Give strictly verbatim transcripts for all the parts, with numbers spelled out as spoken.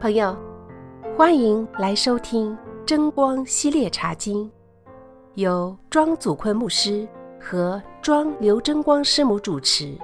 朋友，欢迎来收听真光系列茶经，由庄祖坤牧师和庄刘真光师母主持。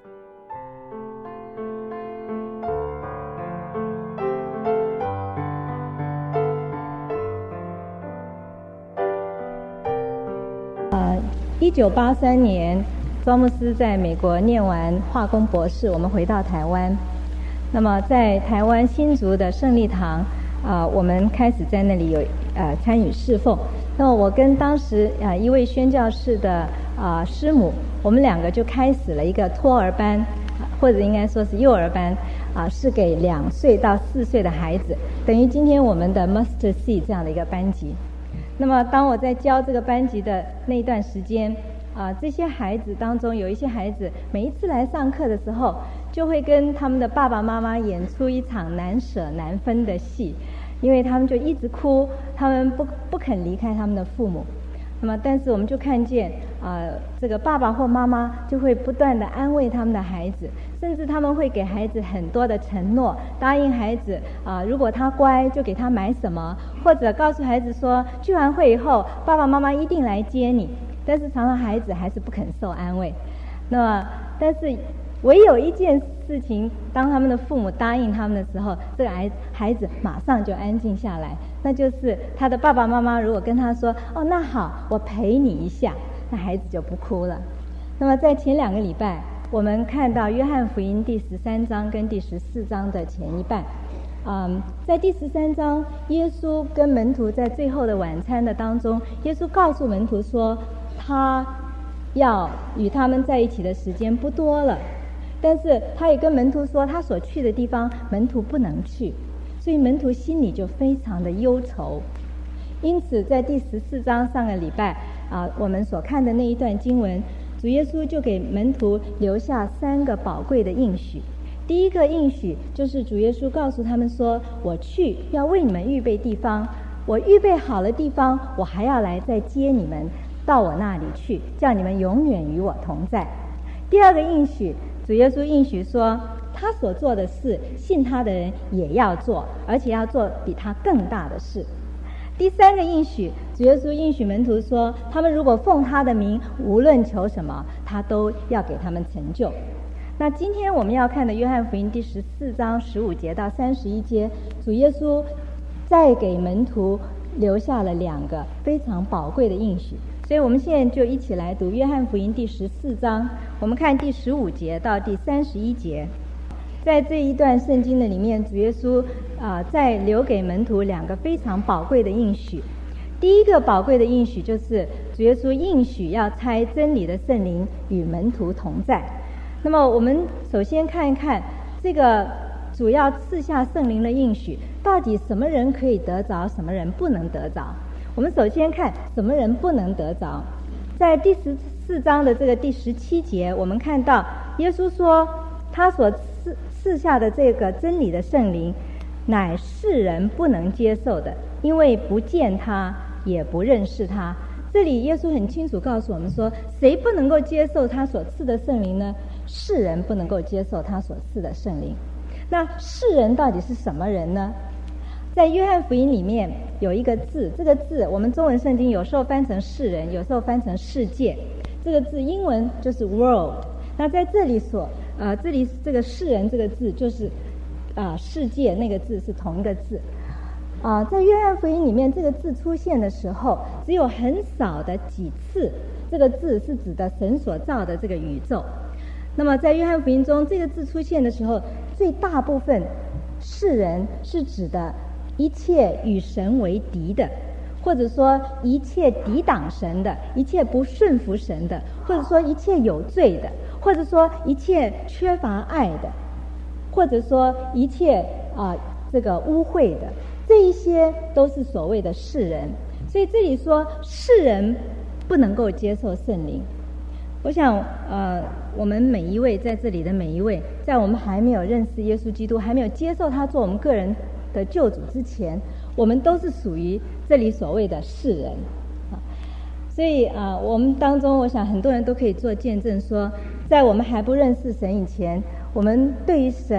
呃，一九八三年，庄牧师在美国念完化工博士，我们回到台湾。那么在台湾新竹的胜利堂，啊、呃，我们开始在那里有呃参与侍奉。那么我跟当时啊、呃、一位宣教士的啊、呃、师母，我们两个就开始了一个托儿班，或者应该说是幼儿班，啊、呃，是给两岁到四岁的孩子，等于今天我们的 Mustard Seed 这样的一个班级。那么当我在教这个班级的那一段时间，啊、呃，这些孩子当中有一些孩子，每一次来上课的时候，就会跟他们的爸爸妈妈演出一场难舍难分的戏，因为他们就一直哭，他们不不肯离开他们的父母。那么，但是我们就看见，呃，这个爸爸或妈妈就会不断地安慰他们的孩子，甚至他们会给孩子很多的承诺，答应孩子啊、呃，如果他乖，就给他买什么，或者告诉孩子说，聚完会以后，爸爸妈妈一定来接你。但是常常孩子还是不肯受安慰。那么，但是唯有一件事情，当他们的父母答应他们的时候，这个孩孩子马上就安静下来。那就是他的爸爸妈妈如果跟他说：“哦，那好，我陪你一下”，那孩子就不哭了。那么在前两个礼拜，我们看到约翰福音第十三章跟第十四章的前一半。嗯，在第十三章，耶稣跟门徒在最后的晚餐的当中，耶稣告诉门徒说，他要与他们在一起的时间不多了。但是他也跟门徒说，他所去的地方门徒不能去，所以门徒心里就非常的忧愁。因此在第十四章上个礼拜啊，我们所看的那一段经文，主耶稣就给门徒留下三个宝贵的应许。第一个应许就是主耶稣告诉他们说，我去要为你们预备地方，我预备好了地方，我还要来再接你们到我那里去，叫你们永远与我同在。第二个应许，主耶稣应许说，他所做的事，信他的人也要做，而且要做比他更大的事。第三个应许，主耶稣应许门徒说，他们如果奉他的名，无论求什么，他都要给他们成就。那今天我们要看的约翰福音第十四章十五节到三十一节，主耶稣再给门徒留下了两个非常宝贵的应许。所以我们现在就一起来读约翰福音第十四章，我们看第十五节到第三十一节。在这一段圣经的里面，主耶稣啊、呃、再留给门徒两个非常宝贵的应许。第一个宝贵的应许就是主耶稣应许要差真理的圣灵与门徒同在。那么我们首先看一看这个主要赐下圣灵的应许，到底什么人可以得着，什么人不能得着。我们首先看什么人不能得着。在第十四章的这个第十七节，我们看到耶稣说，他所赐赐下的这个真理的圣灵乃世人不能接受的，因为不见他也不认识他。这里耶稣很清楚告诉我们说，谁不能够接受他所赐的圣灵呢？世人不能够接受他所赐的圣灵。那世人到底是什么人呢？在约翰福音里面有一个字，这个字我们中文圣经有时候翻成世人，有时候翻成世界。这个字英文就是 world。那在这里所呃，这里这个世人这个字就是啊、呃、世界那个字是同一个字。啊、呃，在约翰福音里面这个字出现的时候，只有很少的几次，这个字是指的神所造的这个宇宙。那么在约翰福音中，这个字出现的时候，最大部分世人是指的一切与神为敌的，或者说一切抵挡神的，一切不顺服神的，或者说一切有罪的，或者说一切缺乏爱的，或者说一切啊、呃、这个污秽的，这一些都是所谓的世人。所以这里说世人不能够接受圣灵。我想呃，我们每一位在这里的每一位，在我们还没有认识耶稣基督，还没有接受他做我们个人的救主之前，我们都是属于这里所谓的世人啊。所以啊、呃，我们当中我想很多人都可以做见证说，在我们还不认识神以前，我们对于神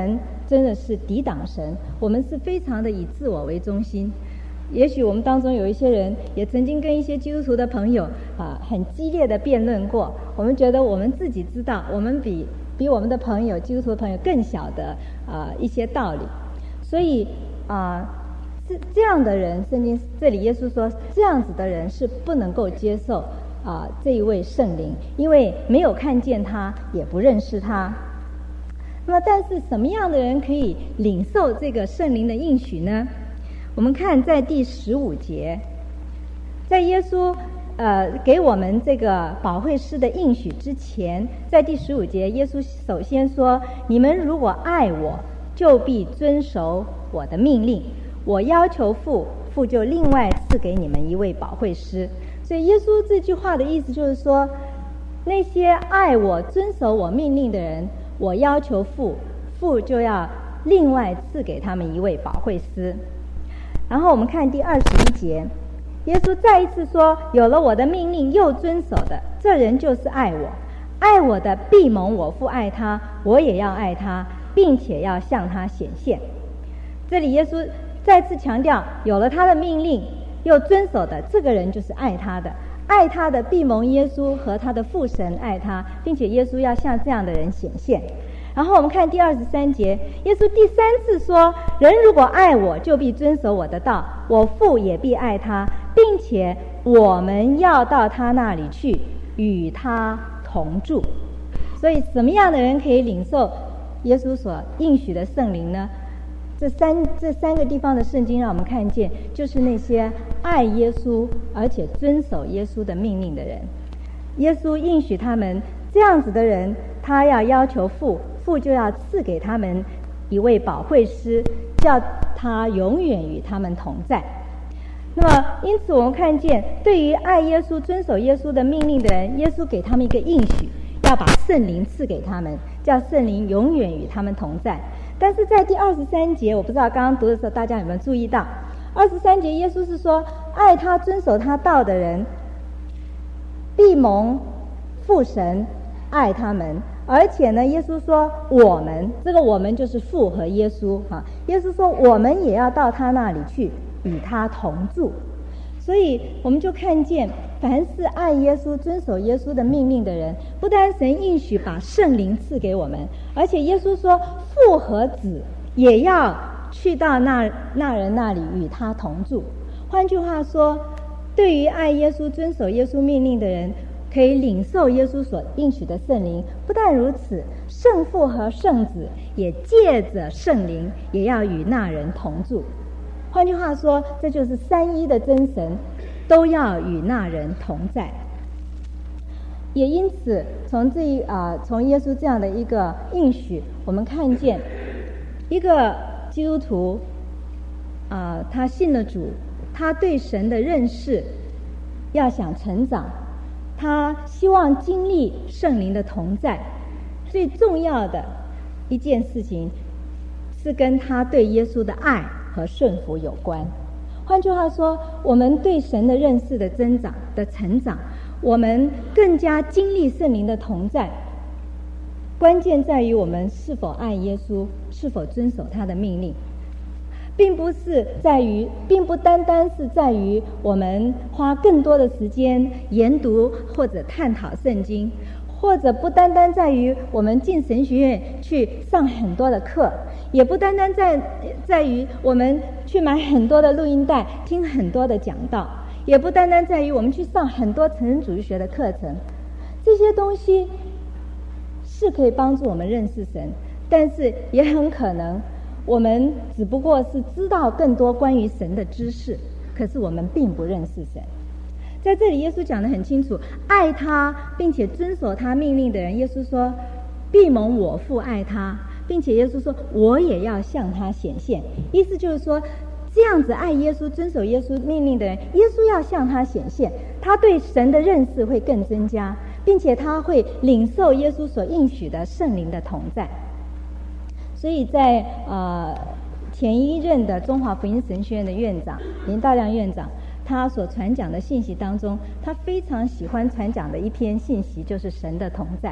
真的是抵挡神，我们是非常的以自我为中心。也许我们当中有一些人也曾经跟一些基督徒的朋友啊很激烈的辩论过，我们觉得我们自己知道，我们比比我们的朋友基督徒的朋友更晓得啊一些道理，所以啊这这样的人，圣经这里耶稣说这样子的人是不能够接受啊这一位圣灵，因为没有看见他，也不认识他。那么但是什么样的人可以领受这个圣灵的应许呢？我们看在第十五节，在耶稣呃给我们这个保惠师的应许之前，在第十五节耶稣首先说，你们如果爱我，就必遵守我的命令，我要求父，父就另外赐给你们一位保惠师。所以耶稣这句话的意思就是说，那些爱我遵守我命令的人，我要求父，父就要另外赐给他们一位保惠师。然后我们看第二十一节，耶稣再一次说，有了我的命令又遵守的，这人就是爱我，爱我的必蒙我父爱他，我也要爱他，并且要向他显现。这里耶稣再次强调，有了他的命令又遵守的，这个人就是爱他的，爱他的必蒙耶稣和他的父神爱他，并且耶稣要向这样的人显现。然后我们看第二十三节，耶稣第三次说，人如果爱我，就必遵守我的道，我父也必爱他，并且我们要到他那里去，与他同住。所以什么样的人可以领受耶稣所应许的圣灵呢？这三这三个地方的圣经让我们看见，就是那些爱耶稣而且遵守耶稣的命令的人。耶稣应许他们，这样子的人，他要要求父，父就要赐给他们一位保惠师，叫他永远与他们同在。那么因此我们看见，对于爱耶稣遵守耶稣的命令的人，耶稣给他们一个应许，要把圣灵赐给他们，叫圣灵永远与他们同在。但是在第二十三节，我不知道刚刚读的时候大家有没有注意到，二十三节耶稣是说，爱他遵守他道的人必蒙父神爱他们。而且呢，耶稣说我们，这个我们就是父和耶稣啊。耶稣说我们也要到他那里去，与他同住。所以我们就看见，凡是爱耶稣遵守耶稣的命令的人，不单神应许把圣灵赐给我们，而且耶稣说父和子也要去到那那人那里与他同住。换句话说，对于爱耶稣遵守耶稣命令的人，可以领受耶稣所应许的圣灵。不但如此，圣父和圣子也借着圣灵也要与那人同住。换句话说，这就是三一的真神都要与那人同在。也因此，从这一啊、呃，从耶稣这样的一个应许，我们看见一个基督徒啊、呃，他信了主，他对神的认识要想成长，他希望经历圣灵的同在，最重要的一件事情是跟他对耶稣的爱和顺服有关。换句话说，我们对神的认识的增长的成长，我们更加经历圣灵的同在，关键在于我们是否爱耶稣，是否遵守他的命令，并不是在于，并不单单是在于我们花更多的时间研读或者探讨圣经，或者不单单在于我们进神学院去上很多的课，也不单单在在于我们去买很多的录音带，听很多的讲道，也不单单在于我们去上很多成人主义学的课程。这些东西是可以帮助我们认识神，但是也很可能我们只不过是知道更多关于神的知识，可是我们并不认识神。在这里耶稣讲得很清楚，爱他并且遵守他命令的人，耶稣说必蒙我父爱他，并且耶稣说我也要向他显现。意思就是说，这样子爱耶稣遵守耶稣命令的人，耶稣要向他显现，他对神的认识会更增加，并且他会领受耶稣所应许的圣灵的同在。所以在呃前一任的中华福音神学院的院长林道亮院长，他所传讲的信息当中，他非常喜欢传讲的一篇信息就是神的同在。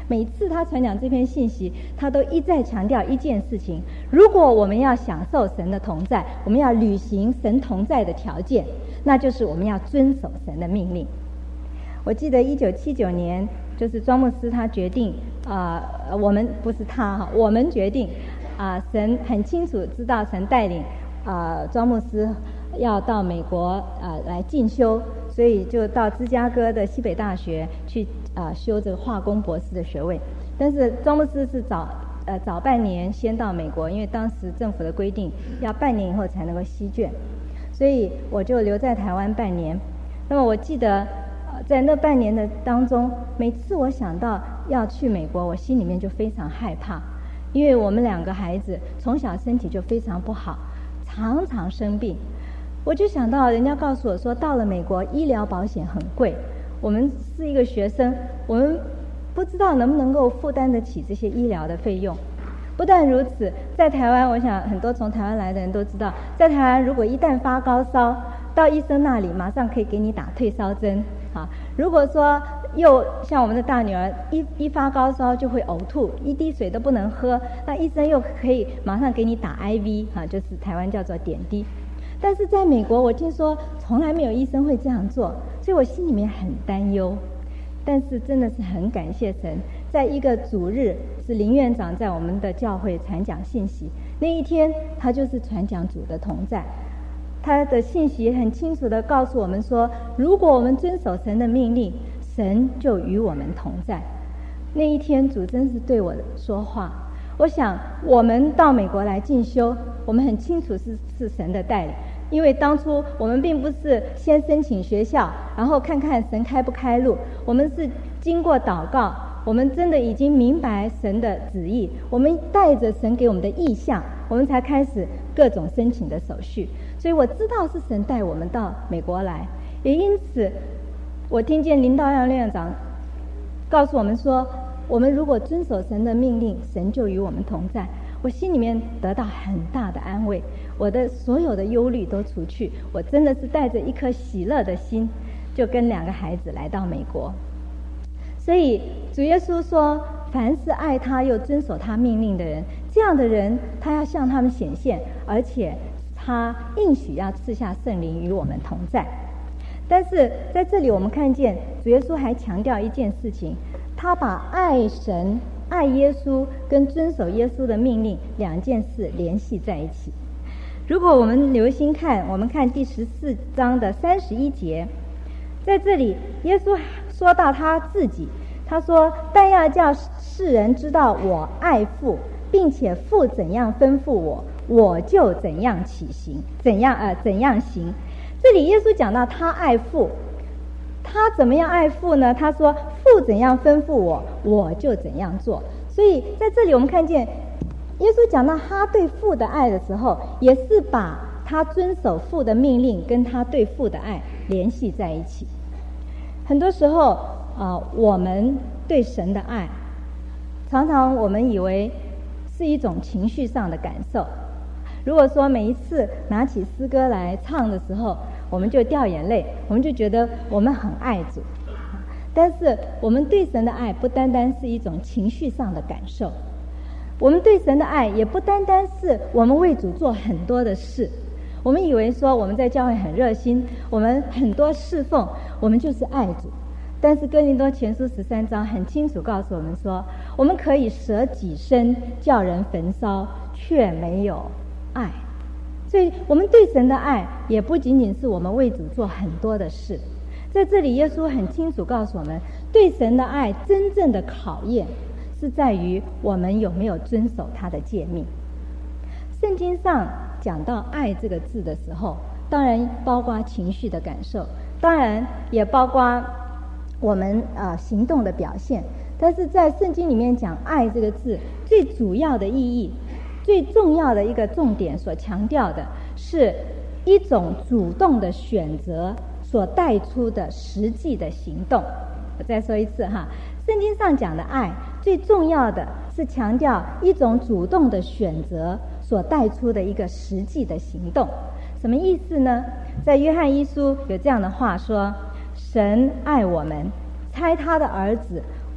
每次他传讲这篇信息，他都一再强调一件事情：如果我们要享受神的同在，我们要履行神同在的条件，那就是我们要遵守神的命令。我记得一九七九年，就是庄牧师他决定，啊、呃，我们不是他哈，我们决定，啊、呃，神很清楚知道神带领，啊、呃，庄牧师要到美国啊、呃、来进修，所以就到芝加哥的西北大学去啊、呃、修这个化工博士的学位。但是庄牧师是早呃早半年先到美国，因为当时政府的规定要半年以后才能够吸卷，所以我就留在台湾半年。那么我记得。在那半年的当中，每次我想到要去美国，我心里面就非常害怕，因为我们两个孩子从小身体就非常不好，常常生病。我就想到人家告诉我说，到了美国医疗保险很贵，我们是一个学生，我们不知道能不能够负担得起这些医疗的费用。不但如此，在台湾，我想很多从台湾来的人都知道，在台湾如果一旦发高烧，到医生那里马上可以给你打退烧针。啊，如果说又像我们的大女儿一一发高烧就会呕吐，一滴水都不能喝，那医生又可以马上给你打 I V 啊，就是台湾叫做点滴。但是在美国，我听说从来没有医生会这样做，所以我心里面很担忧。但是真的是很感谢神，在一个主日是林院长在我们的教会传讲信息，那一天他就是传讲主的同在。他的信息很清楚地告诉我们说，如果我们遵守神的命令，神就与我们同在。那一天主真是对我说话。我想我们到美国来进修，我们很清楚是是神的带领，因为当初我们并不是先申请学校，然后看看神开不开路，我们是经过祷告，我们真的已经明白神的旨意，我们带着神给我们的意向，我们才开始各种申请的手续。所以我知道是神带我们到美国来，也因此我听见林道耀院长告诉我们说，我们如果遵守神的命令，神就与我们同在。我心里面得到很大的安慰，我的所有的忧虑都除去，我真的是带着一颗喜乐的心，就跟两个孩子来到美国。所以主耶稣说，凡是爱他又遵守他命令的人，这样的人他要向他们显现，而且他应许要赐下圣灵与我们同在。但是在这里我们看见主耶稣还强调一件事情，他把爱神、爱耶稣跟遵守耶稣的命令两件事联系在一起。如果我们留心看，我们看第十四章的三十一节，在这里耶稣说到他自己，他说，但要叫世人知道我爱父，并且父怎样吩咐我，我就怎样起行，怎样呃怎样行。这里耶稣讲到他爱父，他怎么样爱父呢？他说父怎样吩咐我，我就怎样做。所以在这里我们看见耶稣讲到他对父的爱的时候，也是把他遵守父的命令跟他对父的爱联系在一起。很多时候啊、呃，我们对神的爱，常常我们以为是一种情绪上的感受。如果说每一次拿起诗歌来唱的时候，我们就掉眼泪，我们就觉得我们很爱主。但是我们对神的爱不单单是一种情绪上的感受，我们对神的爱也不单单是我们为主做很多的事。我们以为说我们在教会很热心，我们很多侍奉，我们就是爱主。但是哥林多前书十三章很清楚告诉我们说，我们可以舍己身叫人焚烧，却没有爱。所以我们对神的爱也不仅仅是我们为主做很多的事。在这里耶稣很清楚告诉我们，对神的爱真正的考验是在于我们有没有遵守他的诫命。圣经上讲到爱这个字的时候，当然包括情绪的感受，当然也包括我们呃行动的表现。但是在圣经里面讲爱这个字最主要的意义，最重要的一个重点所强调的是一种主动的选择所带出的实际的行动。我再说一次哈，圣经上讲的爱最重要的是强调一种主动的选择所带出的一个实际的行动。什么意思呢？在约翰一书有这样的话说，神爱我们，差他的儿子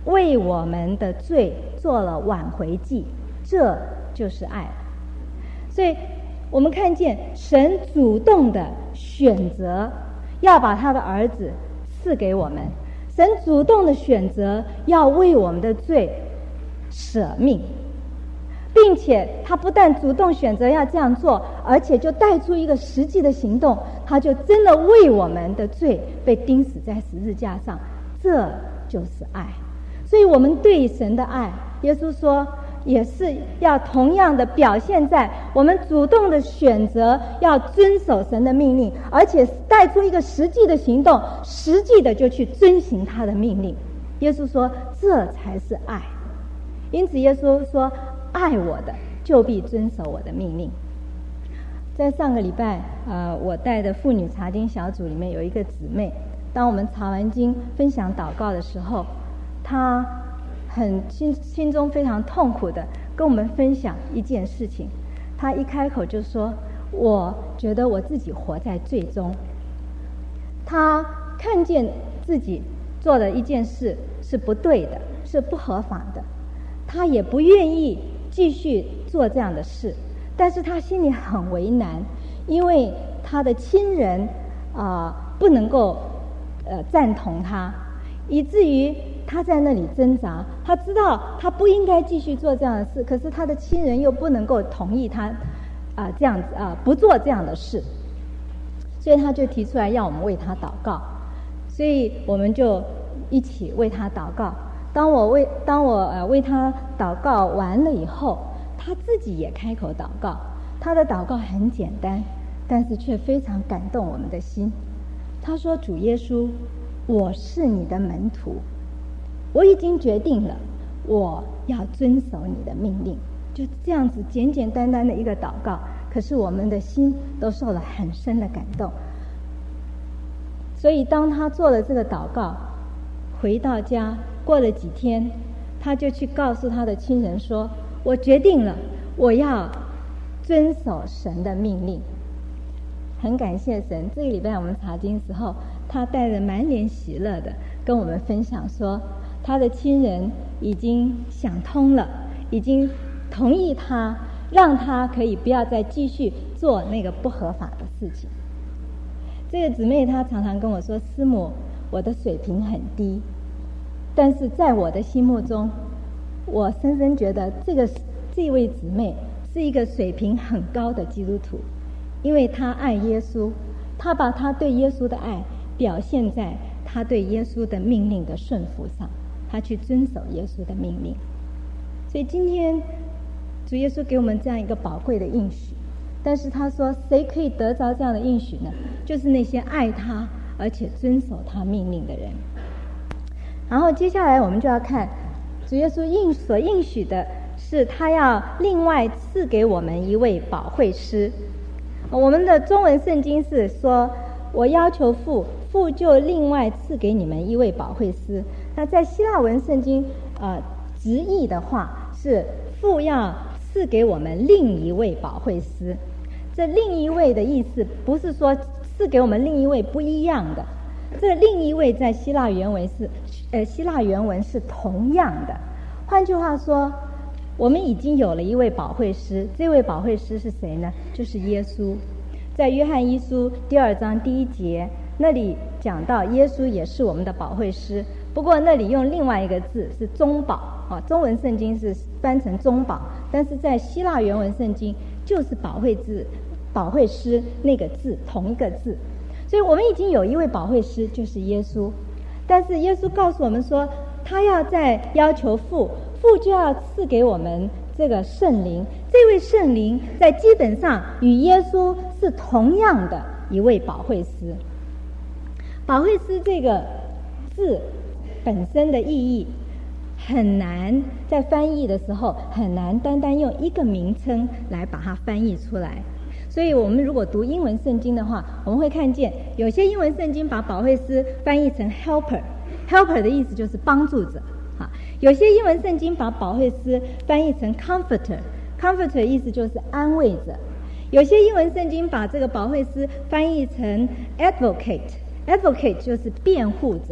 为我们的罪做了挽回祭，这就是爱。所以我们看见神主动的选择要把他的儿子赐给我们，神主动的选择要为我们的罪舍命，并且他不但主动选择要这样做，而且就带出一个实际的行动，他就真的为我们的罪被钉死在十字架上，这就是爱。所以我们对神的爱，耶稣说也是要同样的表现在我们主动的选择要遵守神的命令，而且带出一个实际的行动，实际的就去遵行他的命令。耶稣说这才是爱。因此耶稣说爱我的就必遵守我的命令。在上个礼拜呃，我带的妇女查经小组里面有一个姊妹，当我们查完经分享祷告的时候，她很心心中非常痛苦的跟我们分享一件事情。她一开口就说，我觉得我自己活在罪中，她看见自己做的一件事是不对的，是不合法的，她也不愿意继续做这样的事，但是她心里很为难，因为她的亲人啊、呃、不能够呃赞同她，以至于她在那里挣扎。她知道她不应该继续做这样的事，可是她的亲人又不能够同意她啊、呃、这样子啊、呃、不做这样的事，所以她就提出来要我们为她祷告。所以我们就一起为她祷告。当我为当我呃为她祷告完了以后，她自己也开口祷告。她的祷告很简单，但是却非常感动我们的心。她说，主耶稣，我是你的门徒，我已经决定了我要遵守你的命令。就这样子简简单单的一个祷告，可是我们的心都受了很深的感动。所以当他做了这个祷告，回到家过了几天，他就去告诉他的亲人说，我决定了我要遵守神的命令。很感谢神，这个礼拜我们查经的时候，他带着满脸喜乐的跟我们分享说，他的亲人已经想通了，已经同意他，让他可以不要再继续做那个不合法的事情。这个姊妹她常常跟我说，师母，我的水平很低，但是在我的心目中，我深深觉得这个这位姊妹是一个水平很高的基督徒，因为她爱耶稣，她把她对耶稣的爱表现在她对耶稣的命令的顺服上，她去遵守耶稣的命令。所以今天主耶稣给我们这样一个宝贵的应许，但是他说谁可以得着这样的应许呢？就是那些爱他而且遵守他命令的人。然后接下来我们就要看主耶稣应所应许的是他要另外赐给我们一位保惠师。我们的中文圣经是说，我要求父，父就另外赐给你们一位保惠师。那在希腊文圣经呃直译的话是，父要赐给我们另一位保惠师。这另一位的意思不是说赐给我们另一位不一样的，这另一位在希腊原文是呃希腊原文是同样的。换句话说，我们已经有了一位保惠师，这位保惠师是谁呢？就是耶稣。在约翰一书第二章第一节那里讲到，耶稣也是我们的保惠师，不过那里用另外一个字是中保啊，中文圣经是翻成中保，但是在希腊原文圣经就是保惠字保惠师那个字同一个字。所以我们已经有一位保惠师，就是耶稣。但是耶稣告诉我们说，他要再要求父，父就要赐给我们这个圣灵。这位圣灵在基本上与耶稣是同样的一位保惠师。保惠师这个字本身的意义很难，在翻译的时候很难单单用一个名称来把它翻译出来。所以我们如果读英文圣经的话，我们会看见有些英文圣经把保惠师翻译成 helper， helper 的意思就是帮助者啊。有些英文圣经把保惠师翻译成 comforter， comforter 的意思就是安慰者。有些英文圣经把这个保惠师翻译成 advocate， advocate 就是辩护者。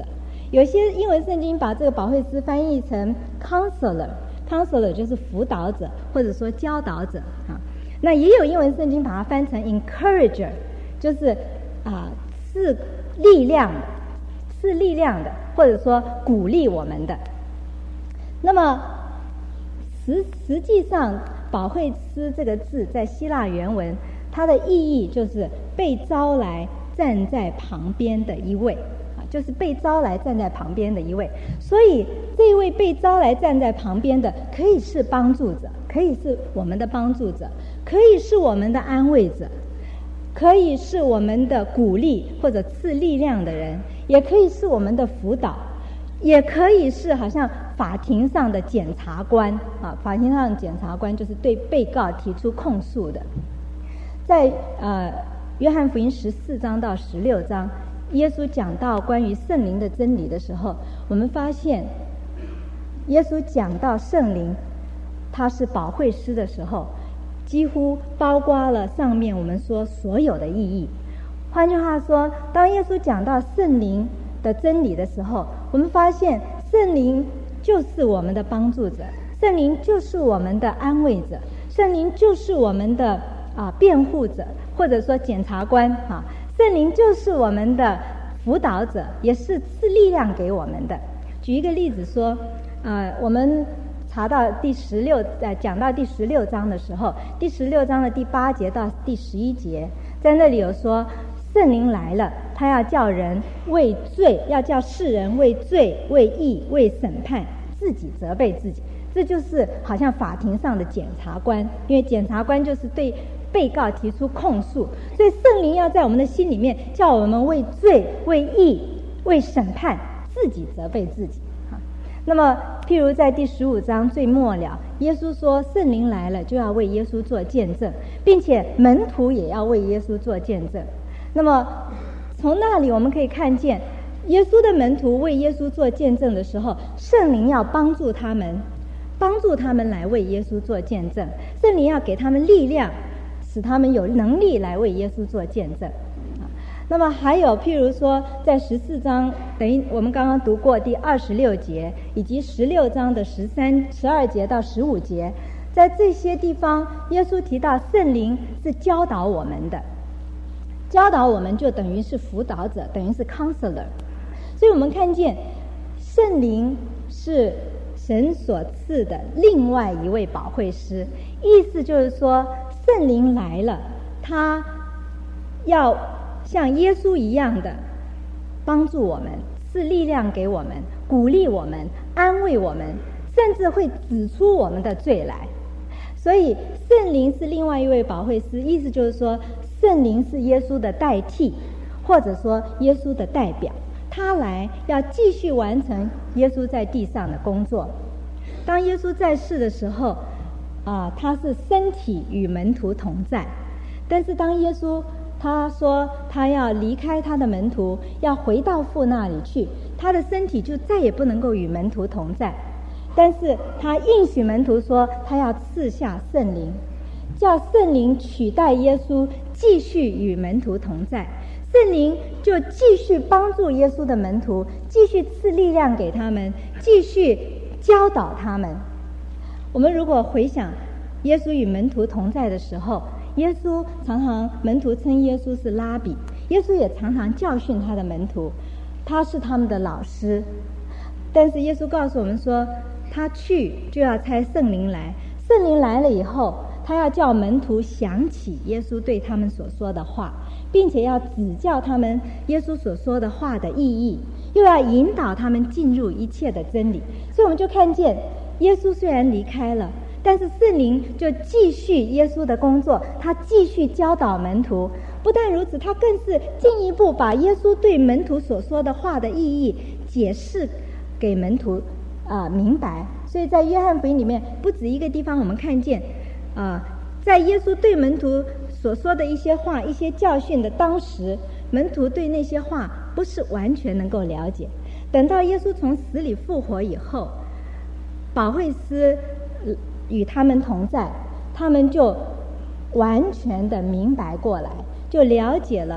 有些英文圣经把这个保惠师翻译成 counselor， counselor 就是辅导者或者说教导者啊。那也有英文圣经把它翻成 encourager， 就是啊是力量的，是力量的，或者说鼓励我们的。那么实实际上保惠师这个字在希腊原文，它的意义就是被招来站在旁边的一位啊，就是被招来站在旁边的一位。所以这一位被招来站在旁边的，可以是帮助者，可以是我们的帮助者，可以是我们的安慰者，可以是我们的鼓励或者赐力量的人，也可以是我们的辅导，也可以是好像法庭上的检察官啊，法庭上的检察官就是对被告提出控诉的。在呃约翰福音十四章到十六章，耶稣讲到关于圣灵的真理的时候，我们发现耶稣讲到圣灵他是保惠师的时候，几乎包括了上面我们说所有的意义。换句话说，当耶稣讲到圣灵的真理的时候，我们发现圣灵就是我们的帮助者，圣灵就是我们的安慰者，圣灵就是我们的啊辩护者，或者说检察官啊，圣灵就是我们的辅导者，也是赐力量给我们的。举一个例子说，呃，我们查到第十六呃讲到第十六章的时候，第十六章的第八节到第十一节，在那里有说圣灵来了，他要叫人为罪，要叫世人为罪、为义、为审判，自己责备自己。这就是好像法庭上的检察官，因为检察官就是对被告提出控诉，所以圣灵要在我们的心里面叫我们为罪、为义、为审判，自己责备自己。那么譬如在第十五章最末了，耶稣说圣灵来了就要为耶稣做见证，并且门徒也要为耶稣做见证。那么从那里我们可以看见，耶稣的门徒为耶稣做见证的时候，圣灵要帮助他们，帮助他们来为耶稣做见证，圣灵要给他们力量，使他们有能力来为耶稣做见证。那么还有譬如说在十四章，等于我们刚刚读过第二十六节，以及十六章的十三、十二节到十五节，在这些地方耶稣提到圣灵是教导我们的，教导我们就等于是辅导者，等于是 counselor。 所以我们看见圣灵是神所赐的另外一位保惠师，意思就是说圣灵来了，他要像耶稣一样的帮助我们，赐力量给我们，鼓励我们，安慰我们，甚至会指出我们的罪来。所以圣灵是另外一位保惠师，意思就是说圣灵是耶稣的代替，或者说耶稣的代表，他来要继续完成耶稣在地上的工作。当耶稣在世的时候啊，他是身体与门徒同在，但是当耶稣他说他要离开他的门徒，要回到父那里去，他的身体就再也不能够与门徒同在。但是他应许门徒说他要赐下圣灵，叫圣灵取代耶稣继续与门徒同在，圣灵就继续帮助耶稣的门徒，继续赐力量给他们，继续教导他们。我们如果回想耶稣与门徒同在的时候，耶稣常常门徒称耶稣是拉比，耶稣也常常教训他的门徒，他是他们的老师。但是耶稣告诉我们说，他去就要差圣灵来，圣灵来了以后，他要叫门徒想起耶稣对他们所说的话，并且要指教他们耶稣所说的话的意义，又要引导他们进入一切的真理。所以我们就看见耶稣虽然离开了，但是圣灵就继续耶稣的工作，他继续教导门徒。不但如此，他更是进一步把耶稣对门徒所说的话的意义解释给门徒啊、呃、明白。所以在约翰福音里面不止一个地方我们看见啊、呃，在耶稣对门徒所说的一些话、一些教训的当时，门徒对那些话不是完全能够了解。等到耶稣从死里复活以后，保惠师与他们同在，他们就完全的明白过来，就了解了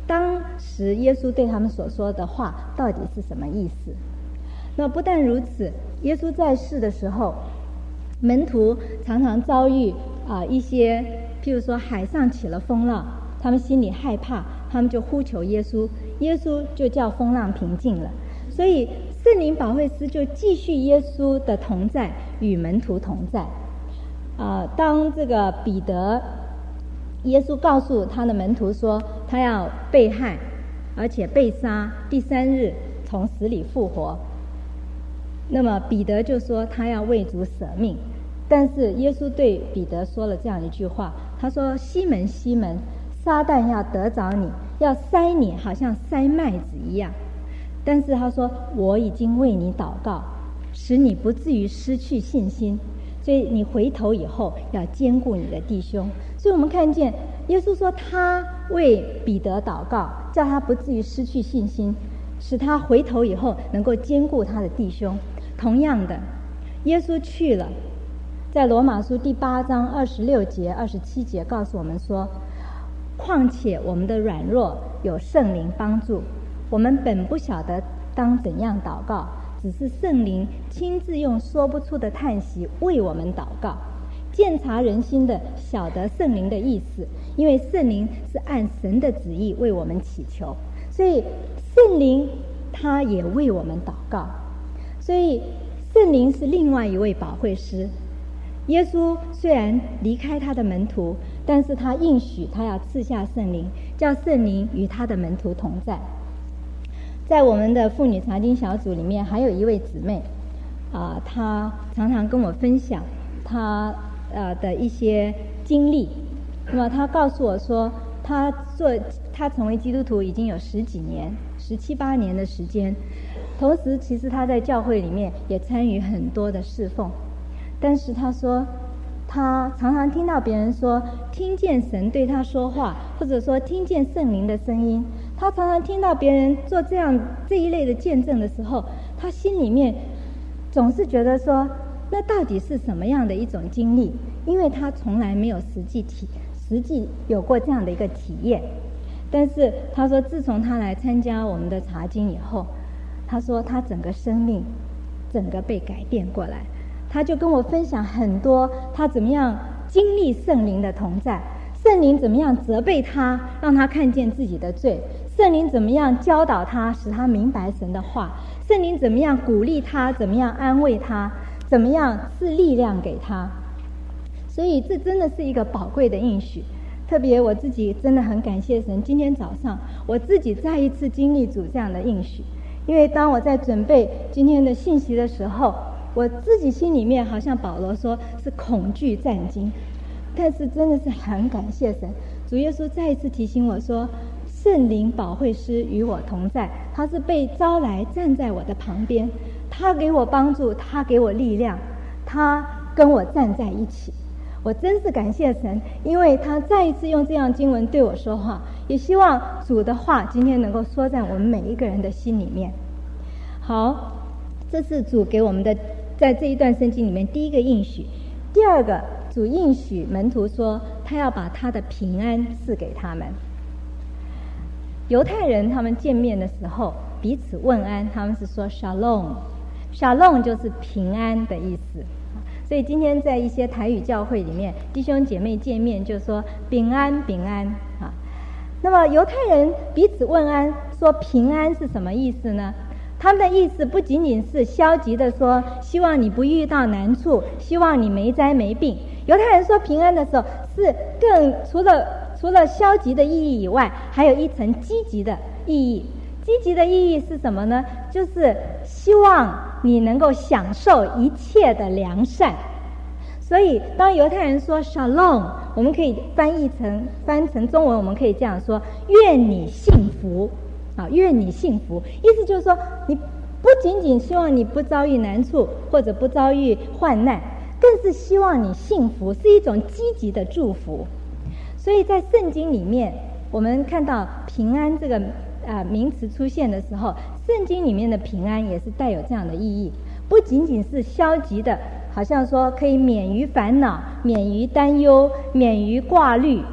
当时耶稣对他们所说的话到底是什么意思。那不但如此，耶稣在世的时候，门徒常常遭遇啊、呃、一些，譬如说海上起了风浪，他们心里害怕，他们就呼求耶稣，耶稣就叫风浪平静了。所以圣灵保惠师就继续耶稣的同在，与门徒同在。啊、呃，当这个彼得，耶稣告诉他的门徒说他要被害，而且被杀，第三日从死里复活。那么彼得就说他要为主舍命，但是耶稣对彼得说了这样一句话，他说：西门西门，撒旦要得着你，要塞你好像塞麦子一样，但是他说我已经为你祷告，使你不至于失去信心，所以你回头以后要兼顾你的弟兄。所以我们看见耶稣说他为彼得祷告，叫他不至于失去信心，使他回头以后能够兼顾他的弟兄。同样的，耶稣去了，在罗马书第八章二十六节二十七节告诉我们说，况且我们的软弱有圣灵帮助，我们本不晓得当怎样祷告，只是圣灵亲自用说不出的叹息为我们祷告。鉴察人心的晓得圣灵的意思，因为圣灵是按神的旨意为我们祈求，所以圣灵他也为我们祷告。所以圣灵是另外一位保惠师。耶稣虽然离开他的门徒，但是他应许他要赐下圣灵，叫圣灵与他的门徒同在。在我们的妇女查经小组里面，还有一位姊妹啊、呃，她常常跟我分享她呃的一些经历。那么她告诉我说，她做她成为基督徒已经有十几年，十七八年的时间。同时其实他在教会里面也参与很多的侍奉，但是他说他常常听到别人说听见神对他说话，或者说听见圣灵的声音，他常常听到别人做这样这一类的见证的时候，他心里面总是觉得说那到底是什么样的一种经历，因为他从来没有实际体实际有过这样的一个体验。但是他说自从他来参加我们的查经以后，他说他整个生命整个被改变过来。他就跟我分享很多他怎么样经历圣灵的同在，圣灵怎么样责备他，让他看见自己的罪，圣灵怎么样教导他，使他明白神的话，圣灵怎么样鼓励他，怎么样安慰他，怎么样赐力量给他。所以这真的是一个宝贵的应许。特别我自己真的很感谢神，今天早上我自己再一次经历主这样的应许。因为当我在准备今天的信息的时候，我自己心里面好像保罗说是恐惧战惊，但是真的是很感谢神，主耶稣再一次提醒我说，圣灵保惠师与我同在，他是被招来站在我的旁边，他给我帮助，他给我力量，他跟我站在一起。我真是感谢神，因为他再一次用这样经文对我说话，也希望主的话今天能够说在我们每一个人的心里面。好，这是主给我们的在这一段圣经里面第一个应许。第二个，主应许门徒说他要把他的平安赐给他们。犹太人他们见面的时候彼此问安，他们是说 Shalom， Shalom 就是平安的意思。所以今天在一些台语教会里面，弟兄姐妹见面就说平安平安啊。那么犹太人彼此问安说平安是什么意思呢？他们的意思不仅仅是消极的说希望你不遇到难处，希望你没灾没病。犹太人说平安的时候是更除了除了消极的意义以外，还有一层积极的意义。积极的意义是什么呢？就是希望你能够享受一切的良善。所以当犹太人说 Shalom， 我们可以翻译成翻成中文，我们可以这样说，愿你幸福啊，愿你幸福。意思就是说，你不仅仅希望你不遭遇难处或者不遭遇患难，更是希望你幸福，是一种积极的祝福。所以在圣经里面，我们看到平安这个啊、呃、名词出现的时候，圣经里面的平安也是带有这样的意义，不仅仅是消极的，好像说可以免于烦恼，免于担忧，免于挂虑，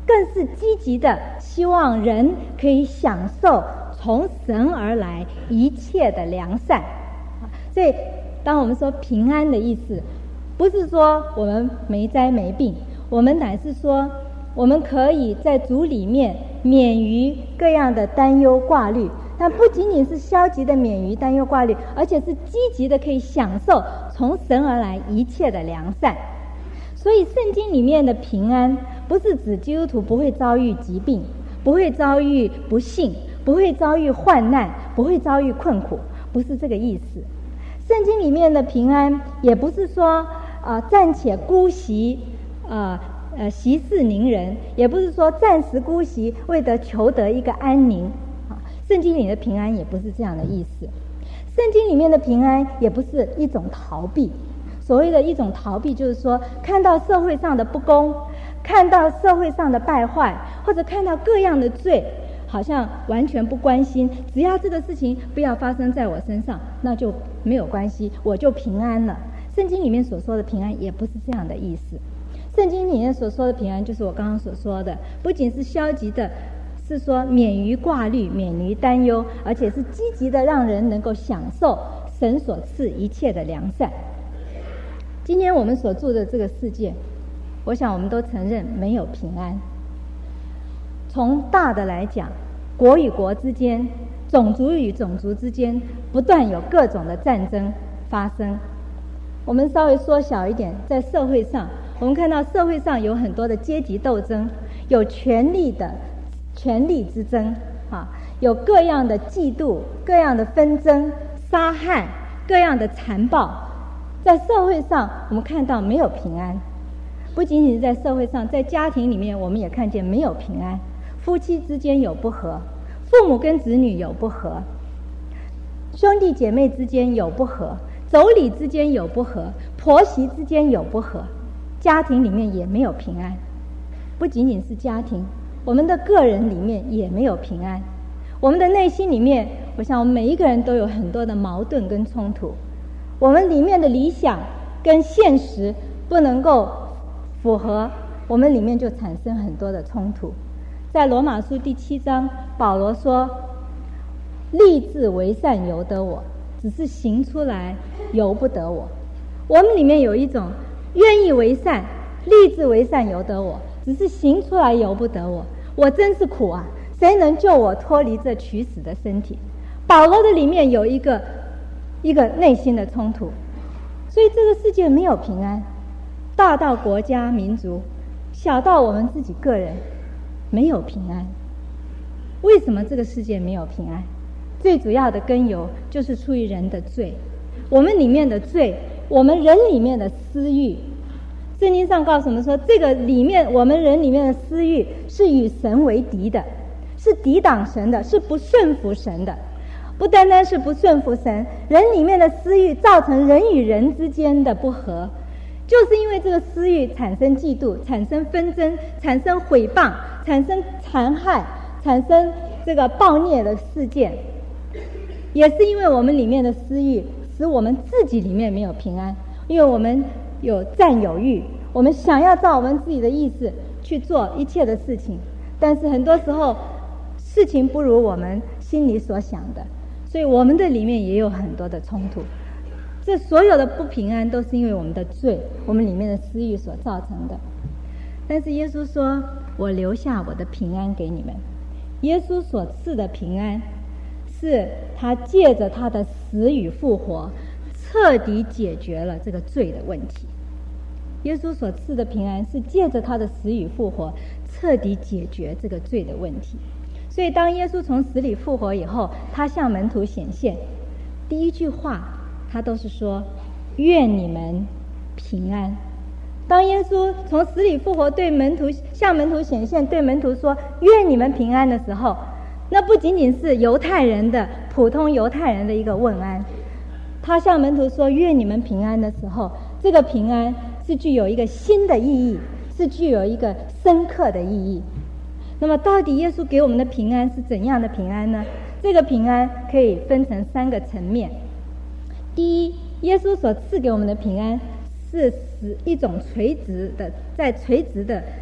更是积极的希望人可以享受从神而来一切的良善。所以当我们说平安的意思，不是说我们没灾没病，我们乃是说我们可以在主里面免于各样的担忧挂虑，但不仅仅是消极的免于担忧挂虑，而且是积极的可以享受从神而来一切的良善。所以圣经里面的平安不是指基督徒不会遭遇疾病，不会遭遇不幸，不会遭遇患难，不会遭遇困苦，不是这个意思。圣经里面的平安也不是说呃暂且姑息呃呃息事宁人，也不是说暂时姑息为得求得一个安宁啊。圣经里的平安也不是这样的意思。圣经里面的平安也不是一种逃避。所谓的一种逃避，就是说看到社会上的不公，看到社会上的败坏，或者看到各样的罪，好像完全不关心，只要这个事情不要发生在我身上，那就没有关系，我就平安了。圣经里面所说的平安也不是这样的意思。圣经里面所说的平安，就是我刚刚所说的，不仅是消极的，是说免于挂虑，免于担忧，而且是积极的让人能够享受神所赐一切的良善。今天我们所住的这个世界，我想我们都承认没有平安。从大的来讲，国与国之间，种族与种族之间，不断有各种的战争发生。我们稍微缩小一点，在社会上，我们看到社会上有很多的阶级斗争，有权力的权力之争啊，有各样的嫉妒，各样的纷争、杀害，各样的残暴。在社会上我们看到没有平安，不仅仅是在社会上，在家庭里面我们也看见没有平安。夫妻之间有不和，父母跟子女有不和，兄弟姐妹之间有不和，妯娌之间有不和，婆媳之间有不和，家庭里面也没有平安。不仅仅是家庭，我们的个人里面也没有平安。我们的内心里面，我想我们每一个人都有很多的矛盾跟冲突，我们里面的理想跟现实不能够符合，我们里面就产生很多的冲突。在罗马书第七章，保罗说立志为善由得我，只是行出来由不得我。我们里面有一种愿意为善，立志为善由得我，只是行出来由不得我。我真是苦啊，谁能救我脱离这取死的身体？保罗的里面有一个一个内心的冲突。所以这个世界没有平安，大到国家民族，小到我们自己个人，没有平安。为什么这个世界没有平安？最主要的根由就是出于人的罪，我们里面的罪，我们人里面的私欲。圣经上告诉我们说，这个里面我们人里面的私欲是与神为敌的，是抵挡神的，是不顺服神的。不单单是不顺服神，人里面的私欲造成人与人之间的不和，就是因为这个私欲产生嫉妒，产生纷争，产生毁谤，产生残害，产生这个暴虐的事件。也是因为我们里面的私欲，使我们自己里面没有平安，因为我们有占有欲，我们想要照我们自己的意思去做一切的事情，但是很多时候事情不如我们心里所想的，所以我们的里面也有很多的冲突。这所有的不平安都是因为我们的罪，我们里面的私欲所造成的。但是耶稣说，我留下我的平安给你们。耶稣所赐的平安是他借着他的死与复活彻底解决了这个罪的问题。耶稣所赐的平安是借着他的死与复活彻底解决这个罪的问题。所以当耶稣从死里复活以后，他向门徒显现，第一句话他都是说愿你们平安。当耶稣从死里复活，对门徒向门徒显现，对门徒说愿你们平安的时候，那不仅仅是犹太人的普通犹太人的一个问安，他向门徒说愿你们平安的时候，这个平安是具有一个新的意义，是具有一个深刻的意义。那么到底耶稣给我们的平安是怎样的平安呢？这个平安可以分成三个层面。第一，耶稣所赐给我们的平安是使一种垂直的，在垂直的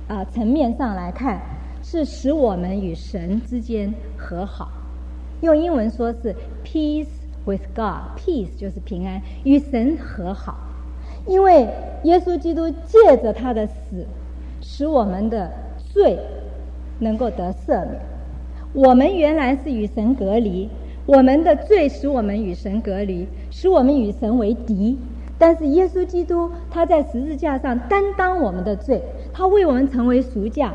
啊、呃、层面上来看，是使我们与神之间和好。用英文说是 peace with God， peace 就是平安，与神和好。因为耶稣基督借着他的死，使我们的罪能够得赦免。我们原来是与神隔离，我们的罪使我们与神隔离，使我们与神为敌。但是耶稣基督他在十字架上担当我们的罪，他为我们成为赎价，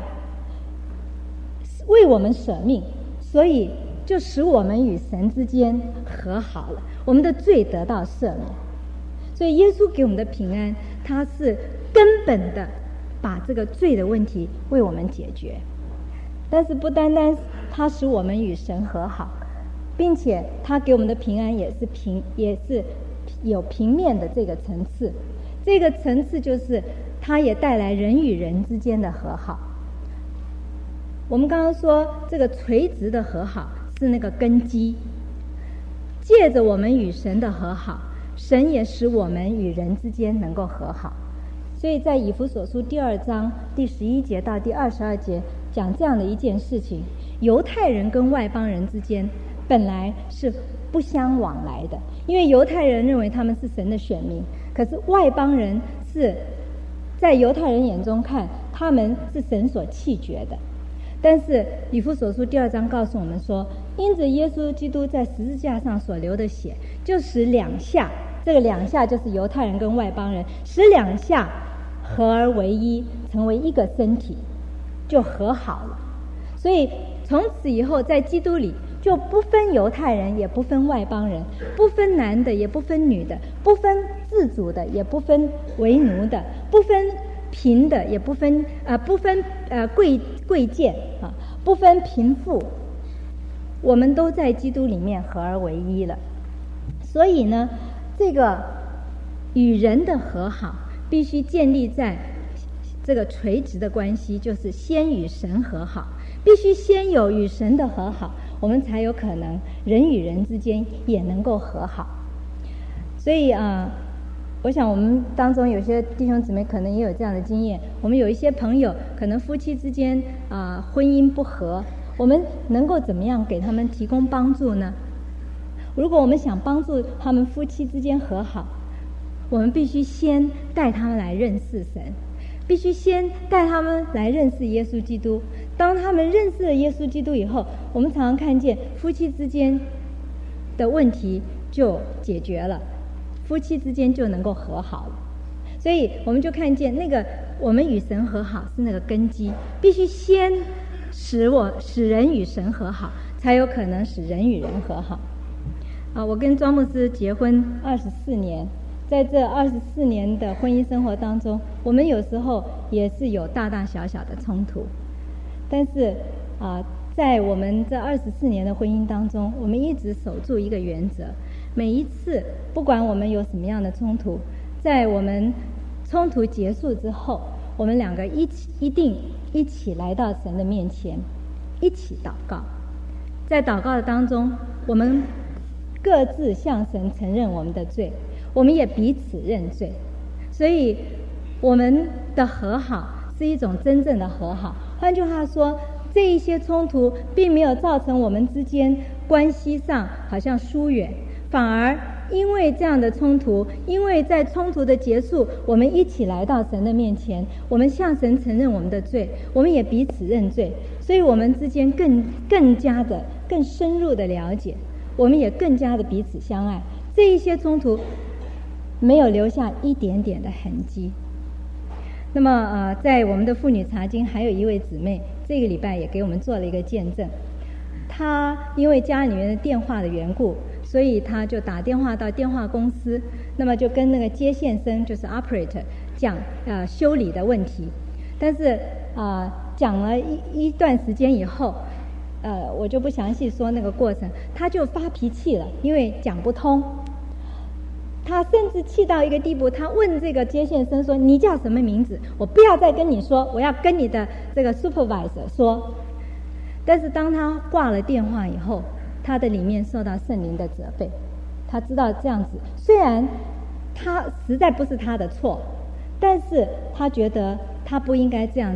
为我们舍命，所以就使我们与神之间和好了，我们的罪得到赦免。所以耶稣给我们的平安，他是根本的把这个罪的问题为我们解决。但是不单单他使我们与神和好，并且他给我们的平安也是平也是有平面的这个层次。这个层次就是他也带来人与人之间的和好。我们刚刚说这个垂直的和好是那个根基，借着我们与神的和好，神也使我们与人之间能够和好。所以在以弗所书第二章第十一节到第二十二节讲这样的一件事情：犹太人跟外邦人之间本来是不相往来的，因为犹太人认为他们是神的选民，可是外邦人是在犹太人眼中看他们是神所弃绝的。但是以弗所书第二章告诉我们说，因着耶稣基督在十字架上所流的血，就使两下，这个两下就是犹太人跟外邦人，使两下合而为一，成为一个身体，就和好了。所以从此以后在基督里就不分犹太人，也不分外邦人，不分男的也不分女的，不分自主的也不分为奴的，不分贫的也不分呃不分呃贵贵贱啊，不分贫富，我们都在基督里面合而为一了。所以呢，这个与人的和好必须建立在这个垂直的关系，就是先与神和好，必须先有与神的和好，我们才有可能人与人之间也能够和好。所以啊、呃，我想我们当中有些弟兄姊妹可能也有这样的经验，我们有一些朋友可能夫妻之间啊、呃、婚姻不和，我们能够怎么样给他们提供帮助呢？如果我们想帮助他们夫妻之间和好，我们必须先带他们来认识神，必须先带他们来认识耶稣基督。当他们认识了耶稣基督以后，我们常常看见夫妻之间的问题就解决了，夫妻之间就能够和好了。所以我们就看见那个我们与神和好是那个根基，必须先使我使人与神和好，才有可能使人与人和好。啊，我跟庄牧师结婚二十四年，在这二十四年的婚姻生活当中，我们有时候也是有大大小小的冲突，但是啊，在我们这二十四年的婚姻当中，我们一直守住一个原则：每一次不管我们有什么样的冲突，在我们冲突结束之后，我们两个一起一定一起来到神的面前，一起祷告。在祷告的当中，我们各自向神承认我们的罪，我们也彼此认罪，所以我们的和好是一种真正的和好。换句话说，这一些冲突并没有造成我们之间关系上好像疏远，反而因为这样的冲突，因为在冲突的结束，我们一起来到神的面前，我们向神承认我们的罪，我们也彼此认罪，所以我们之间更更加的更深入的了解，我们也更加的彼此相爱。这一些冲突没有留下一点点的痕迹。那么呃，在我们的妇女查经还有一位姊妹，这个礼拜也给我们做了一个见证。她因为家里面的电话的缘故，所以她就打电话到电话公司，那么就跟那个接线生就是 operator 讲呃修理的问题。但是啊、呃，讲了一一段时间以后，呃，我就不详细说那个过程，她就发脾气了，因为讲不通。他甚至气到一个地步，他问这个接线生说：“你叫什么名字？我不要再跟你说，我要跟你的这个 supervisor 说。”但是当他挂了电话以后，他的里面受到圣灵的责备。他知道这样子，虽然他实在不是他的错，但是他觉得他不应该这样子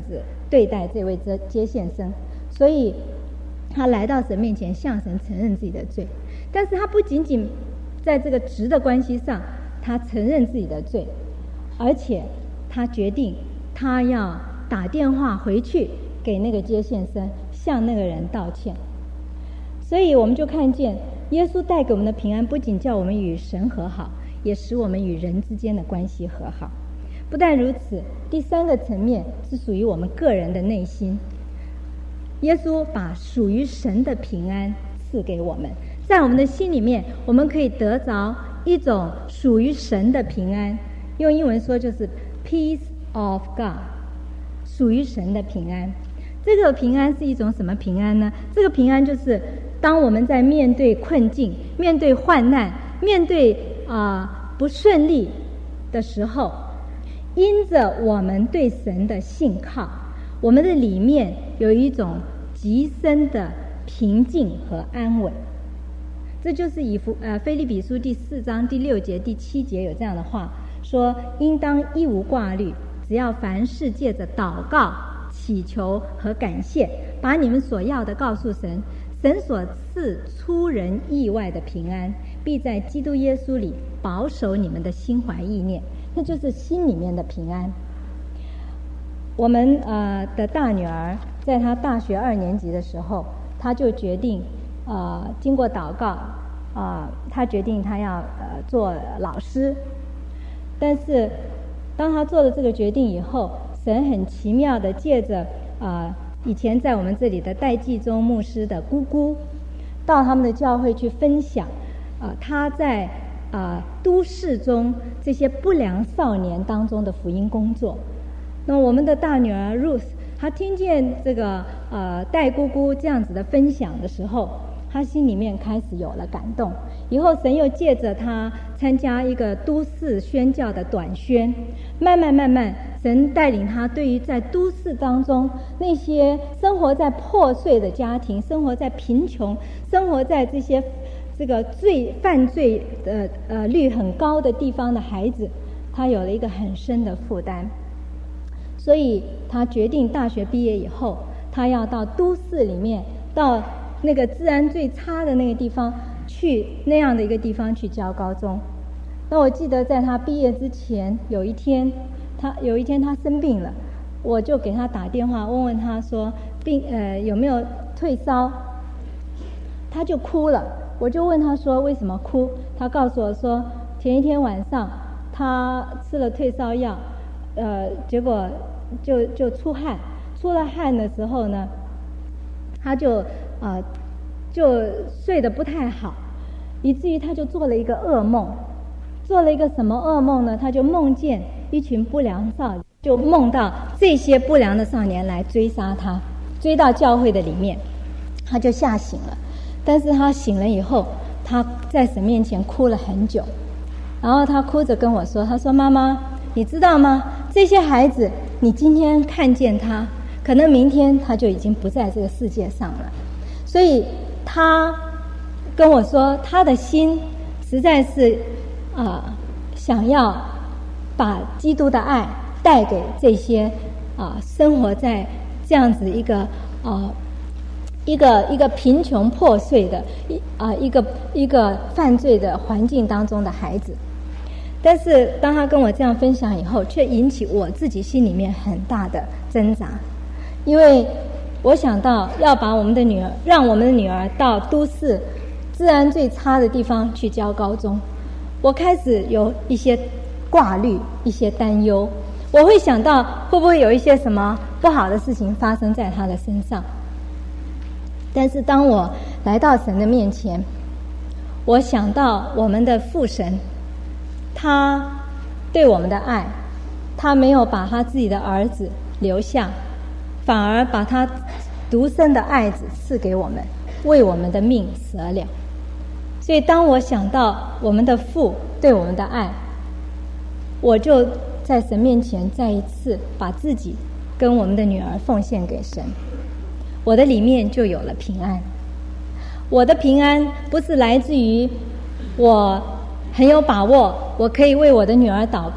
对待这位接线生，所以他来到神面前向神承认自己的罪。但是他不仅仅在这个职的关系上他承认自己的罪，而且他决定他要打电话回去给那个接线生，向那个人道歉。所以我们就看见耶稣带给我们的平安，不仅叫我们与神和好，也使我们与人之间的关系和好。不但如此，第三个层面是属于我们个人的内心。耶稣把属于神的平安赐给我们，在我们的心里面，我们可以得着一种属于神的平安，用英文说就是 peace of God， 属于神的平安。这个平安是一种什么平安呢？这个平安就是当我们在面对困境、面对患难、面对啊、呃、不顺利的时候，因着我们对神的信靠，我们的里面有一种极深的平静和安稳。这就是以弗呃腓立比书第四章第六节第七节有这样的话说：应当一无挂虑，只要凡事借着祷告、祈求和感谢，把你们所要的告诉神，神所赐出人意外的平安，必在基督耶稣里保守你们的心怀意念。那就是心里面的平安。我们呃的大女儿在她大学二年级的时候，她就决定呃经过祷告啊、呃，她决定她要呃做老师。但是当她做了这个决定以后，神很奇妙的借着啊、呃、以前在我们这里的戴季忠牧师的姑姑，到他们的教会去分享啊、呃、她在啊、呃、都市中这些不良少年当中的福音工作。那我们的大女儿 Ruth， 她听见这个呃戴姑姑这样子的分享的时候，她心里面开始有了感动。以后神又借着她参加一个都市宣教的短宣，慢慢慢慢神带领她对于在都市当中那些生活在破碎的家庭、生活在贫穷、生活在这些这个罪犯罪的呃率很高的地方的孩子，她有了一个很深的负担。所以她决定大学毕业以后，她要到都市里面，到那个治安最差的那个地方去，那样的一个地方去教高中。那我记得在她毕业之前有一天，她有一天她生病了，我就给她打电话问问她说病呃有没有退烧，她就哭了。我就问她说为什么哭，她告诉我说前一天晚上她吃了退烧药，呃结果就就出汗，出了汗的时候呢，她就啊、呃、就睡得不太好，以至于她就做了一个噩梦。做了一个什么噩梦呢？她就梦见一群不良少年，就梦到这些不良的少年来追杀她，追到教会的里面，她就吓醒了。但是她醒了以后，她在神面前哭了很久，然后她哭着跟我说，她说妈妈，你知道吗？这些孩子你今天看见他，可能明天他就已经不在这个世界上了。所以他跟我说他的心实在是啊、呃，想要把基督的爱带给这些啊、呃、生活在这样子一个啊、呃、一个一个贫穷破碎的一啊、呃、一个一个犯罪的环境当中的孩子。但是当他跟我这样分享以后，却引起我自己心里面很大的挣扎，因为我想到要把我们的女儿，让我们的女儿到都市治安最差的地方去教高中，我开始有一些挂虑，一些担忧。我会想到会不会有一些什么不好的事情发生在她的身上。但是当我来到神的面前，我想到我们的父神，他对我们的爱，他没有把他自己的儿子留下，反而把他独生的爱子赐给我们，为我们的命舍了。所以当我想到我们的父对我们的爱，我就在神面前再一次把自己跟我们的女儿奉献给神，我的里面就有了平安。我的平安不是来自于我很有把握我可以为我的女儿祷告，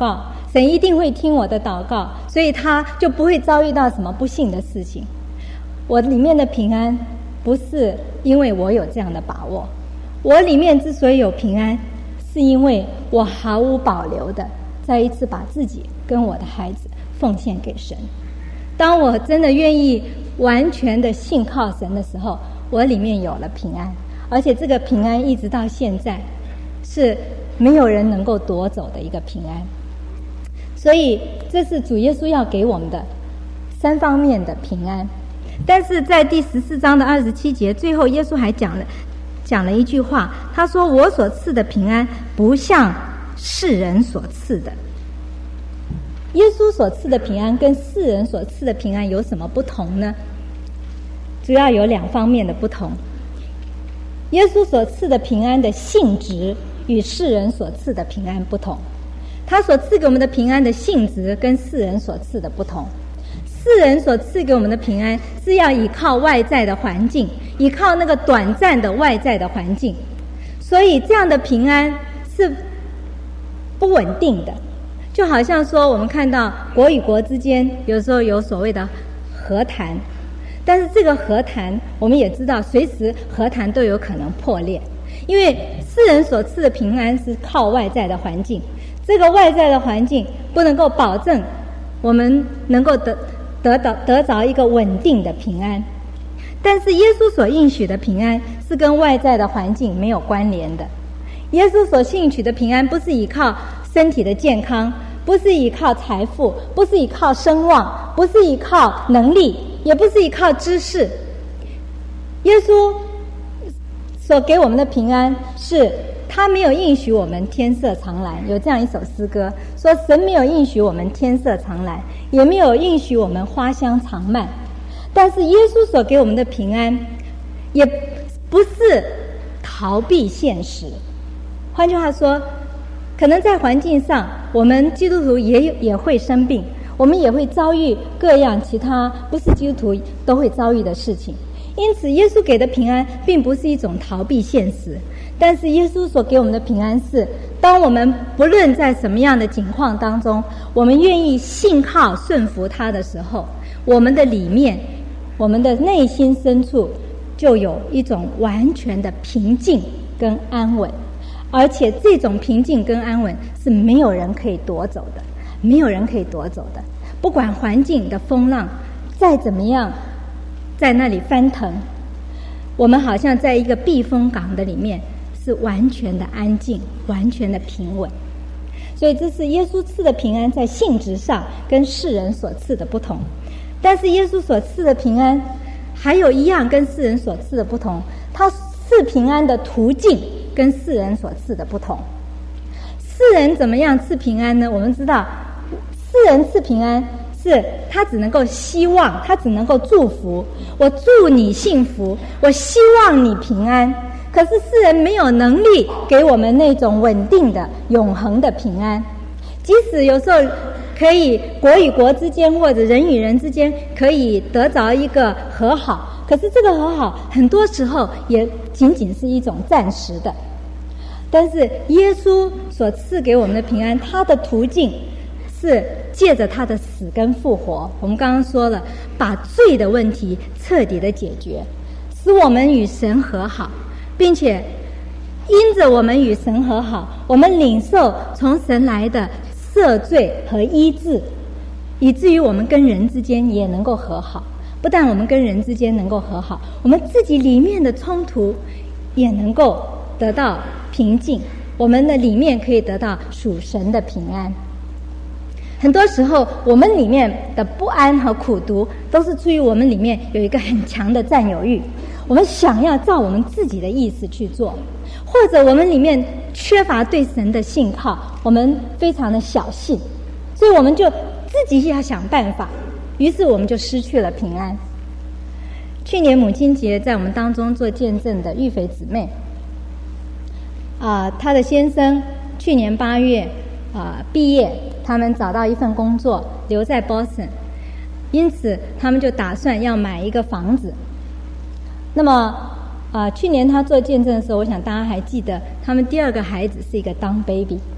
神一定会听我的祷告，所以他就不会遭遇到什么不幸的事情。我里面的平安不是因为我有这样的把握，我里面之所以有平安，是因为我毫无保留的再一次把自己跟我的孩子奉献给神。当我真的愿意完全的信靠神的时候，我里面有了平安，而且这个平安一直到现在是没有人能够夺走的一个平安。所以这是主耶稣要给我们的三方面的平安。但是在第十四章的二十七节最后，耶稣还讲了讲了一句话，他说我所赐的平安不像世人所赐的。耶稣所赐的平安跟世人所赐的平安有什么不同呢？主要有两方面的不同。耶稣所赐的平安的性质与世人所赐的平安不同，他所赐给我们的平安的性质跟世人所赐的不同。世人所赐给我们的平安是要依靠外在的环境，依靠那个短暂的外在的环境，所以这样的平安是不稳定的。就好像说我们看到国与国之间有时候有所谓的和谈，但是这个和谈我们也知道随时和谈都有可能破裂，因为世人所赐的平安是靠外在的环境，这个外在的环境不能够保证我们能够得得到得着一个稳定的平安。但是耶稣所应许的平安是跟外在的环境没有关联的。耶稣所应许的平安不是依靠身体的健康，不是依靠财富，不是依靠声望，不是依靠能力，也不是依靠知识。耶稣所给我们的平安是他没有应许我们天色常蓝，有这样一首诗歌说神没有应许我们天色常蓝，也没有应许我们花香常漫。但是耶稣所给我们的平安也不是逃避现实。换句话说，可能在环境上我们基督徒也也会生病，我们也会遭遇各样其他不是基督徒都会遭遇的事情。因此耶稣给的平安并不是一种逃避现实，但是耶稣所给我们的平安是当我们不论在什么样的境况当中，我们愿意信靠顺服他的时候，我们的里面我们的内心深处就有一种完全的平静跟安稳，而且这种平静跟安稳是没有人可以夺走的，没有人可以夺走的。不管环境的风浪再怎么样在那里翻腾，我们好像在一个避风港的里面，是完全的安静，完全的平稳。所以这是耶稣赐的平安在性质上跟世人所赐的不同。但是耶稣所赐的平安还有一样跟世人所赐的不同，他赐平安的途径跟世人所赐的不同。世人怎么样赐平安呢？我们知道世人赐平安是他只能够希望，他只能够祝福，我祝你幸福，我希望你平安。可是世人没有能力给我们那种稳定的永恒的平安。即使有时候可以国与国之间或者人与人之间可以得着一个和好，可是这个和好很多时候也仅仅是一种暂时的。但是耶稣所赐给我们的平安，他的途径是借着他的死跟复活，我们刚刚说了，把罪的问题彻底的解决，使我们与神和好，并且因着我们与神和好，我们领受从神来的赦罪和医治，以至于我们跟人之间也能够和好。不但我们跟人之间能够和好，我们自己里面的冲突也能够得到平静，我们的里面可以得到属神的平安。很多时候我们里面的不安和苦毒都是出于我们里面有一个很强的占有欲，我们想要照我们自己的意思去做，或者我们里面缺乏对神的信靠，我们非常的小信，所以我们就自己要想办法，于是我们就失去了平安。去年母亲节在我们当中做见证的玉肥姊妹啊，她的先生去年八月啊毕业，他们找到一份工作留在 Boston， 因此他们就打算要买一个房子。那么啊，去年他做见证的时候，我想大家还记得他们第二个孩子是一个当 baby，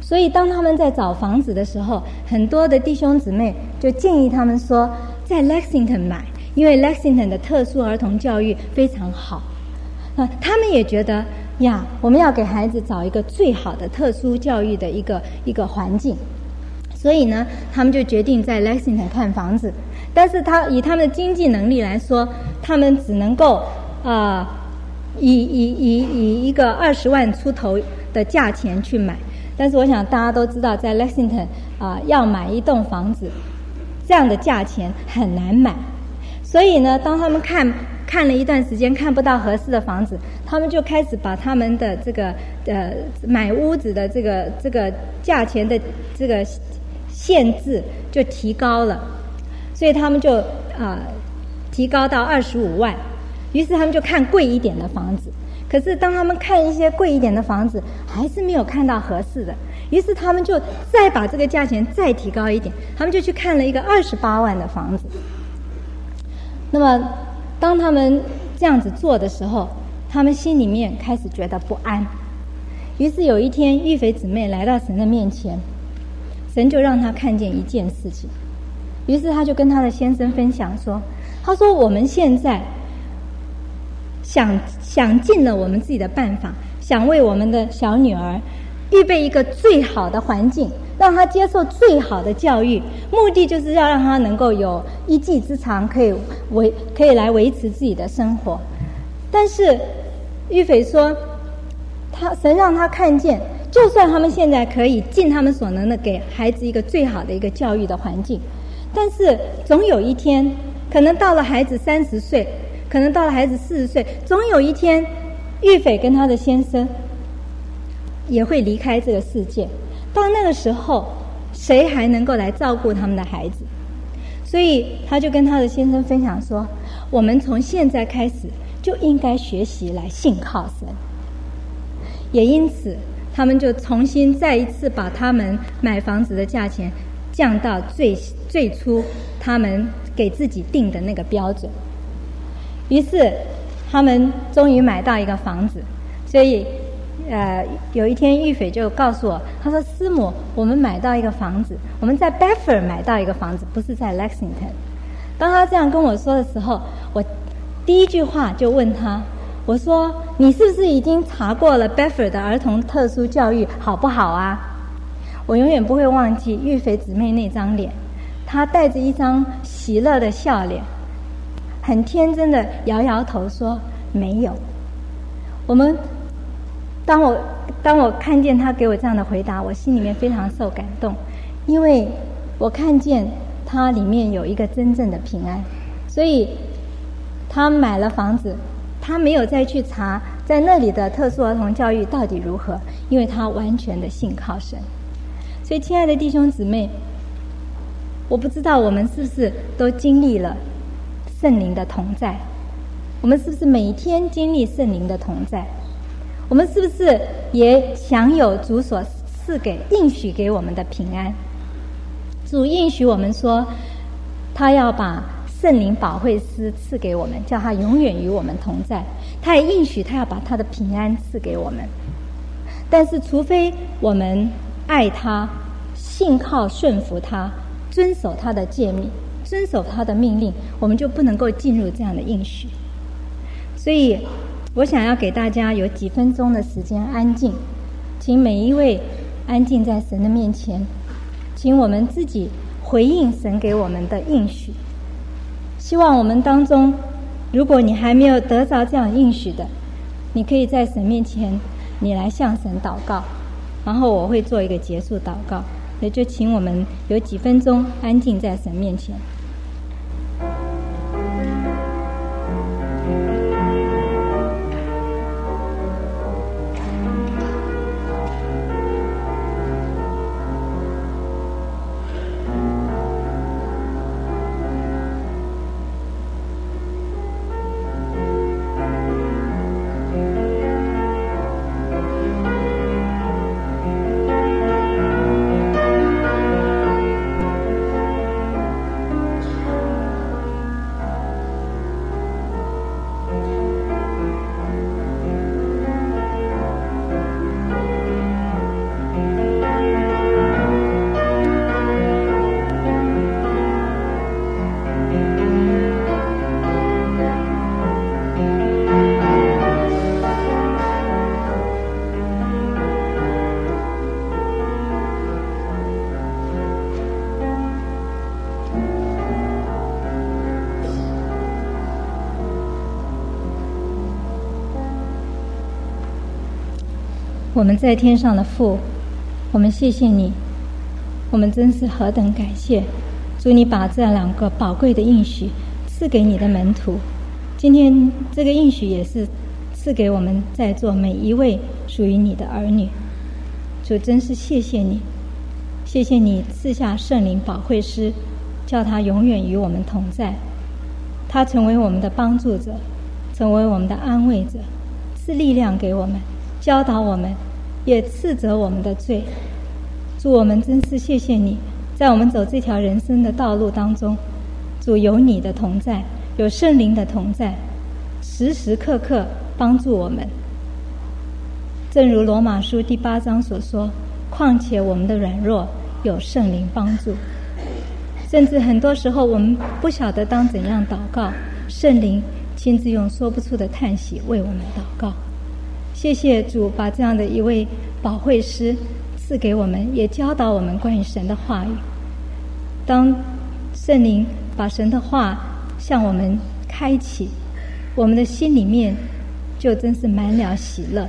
所以当他们在找房子的时候，很多的弟兄姊妹就建议他们说，在 Lexington 买，因为 Lexington 的特殊儿童教育非常好。啊，他们也觉得呀，我们要给孩子找一个最好的特殊教育的一个一个环境。所以呢，他们就决定在 Lexington 看房子。但是他以他们的经济能力来说，他们只能够啊、呃，以以以以一个二十万出头的价钱去买。但是我想大家都知道，在 Lexington 啊、呃，要买一栋房子，这样的价钱很难买。所以呢，当他们看看了一段时间看不到合适的房子，他们就开始把他们的这个呃买屋子的这个这个价钱的这个限制就提高了。所以他们就啊、呃、提高到二十五万，于是他们就看贵一点的房子。可是当他们看一些贵一点的房子，还是没有看到合适的，于是他们就再把这个价钱再提高一点，他们就去看了一个二十八万的房子。那么当他们这样子做的时候，他们心里面开始觉得不安。于是有一天，玉斐姊妹来到神的面前，神就让她看见一件事情。于是他就跟他的先生分享说，他说我们现在想想尽了我们自己的办法，想为我们的小女儿预备一个最好的环境，让她接受最好的教育，目的就是要让她能够有一技之长，可以维可以来维持自己的生活。但是玉斐说，他神让他看见，就算他们现在可以尽他们所能的给孩子一个最好的一个教育的环境，但是总有一天，可能到了孩子三十岁，可能到了孩子四十岁，总有一天，玉斐跟他的先生也会离开这个世界。到那个时候，谁还能够来照顾他们的孩子？所以他就跟他的先生分享说，我们从现在开始就应该学习来信靠神。也因此，他们就重新再一次把他们买房子的价钱降到最最初他们给自己定的那个标准。于是他们终于买到一个房子。所以呃，有一天玉斐就告诉我，他说，师母，我们买到一个房子，我们在 Bedford 买到一个房子，不是在 Lexington。 当他这样跟我说的时候，我第一句话就问他，我说，你是不是已经查过了 Bedford 的儿童特殊教育好不好啊？我永远不会忘记玉斐姊妹那张脸，她带着一张喜乐的笑脸，很天真的摇摇头说没有。我们当我当我看见她给我这样的回答，我心里面非常受感动，因为我看见她里面有一个真正的平安。所以她买了房子，她没有再去查在那里的特殊儿童教育到底如何，因为她完全的信靠神。所以亲爱的弟兄姊妹，我不知道我们是不是都经历了圣灵的同在，我们是不是每天经历圣灵的同在，我们是不是也享有主所赐给应许给我们的平安。主应许我们说，他要把圣灵保惠师赐给我们，叫他永远与我们同在。他也应许他要把他的平安赐给我们。但是除非我们爱他，信靠顺服他，遵守他的诫命，遵守他的命令，我们就不能够进入这样的应许。所以我想要给大家有几分钟的时间安静，请每一位安静在神的面前，请我们自己回应神给我们的应许。希望我们当中，如果你还没有得着这样应许的，你可以在神面前你来向神祷告，然后我会做一个结束祷告。也就请我们有几分钟安静在神面前。 我们在天上的父，我们谢谢你，我们真是何等感谢主，你把这两个宝贵的应许赐给你的门徒。今天这个应许也是赐给我们在座每一位属于你的儿女。主，真是谢谢你，谢谢你赐下圣灵保惠师，叫他永远与我们同在，他成为我们的帮助者，成为我们的安慰者，赐力量给我们，教导我们，也斥责我们的罪。主，我们真是谢谢你，在我们走这条人生的道路当中，主有你的同在，有圣灵的同在，时时刻刻帮助我们。正如罗马书第八章所说，况且我们的软弱有圣灵帮助。甚至很多时候我们不晓得当怎样祷告，圣灵亲自用说不出的叹息为我们祷告。谢谢主把这样的一位保惠师赐给我们，也教导我们关于神的话语。当圣灵把神的话向我们开启，我们的心里面就真是满了喜乐。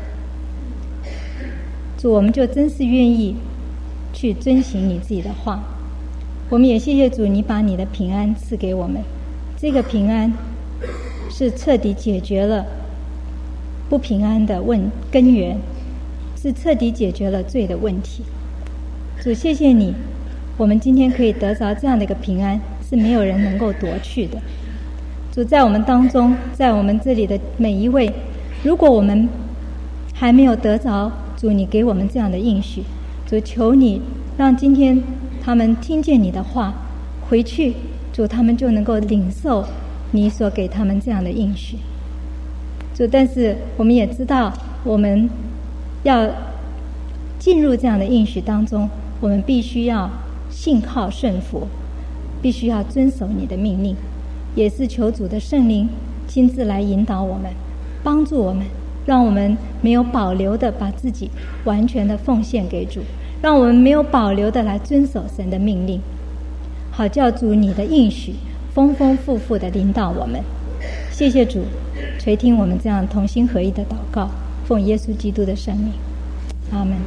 主，我们就真是愿意去遵行你自己的话。我们也谢谢主，你把你的平安赐给我们，这个平安是彻底解决了不平安的问根源，是彻底解决了罪的问题。主，谢谢你，我们今天可以得着这样的一个平安，是没有人能够夺去的。主，在我们当中，在我们这里的每一位，如果我们还没有得着主你给我们这样的应许，主，求你让今天他们听见你的话，回去主他们就能够领受你所给他们这样的应许。主，但是我们也知道，我们要进入这样的应许当中，我们必须要信靠顺服，必须要遵守你的命令，也是求主的圣灵亲自来引导我们，帮助我们，让我们没有保留的把自己完全的奉献给主，让我们没有保留的来遵守神的命令，好叫主你的应许丰丰富富的领导我们。谢谢主垂听我们这样同心合意的祷告，奉耶稣基督的圣名，阿们。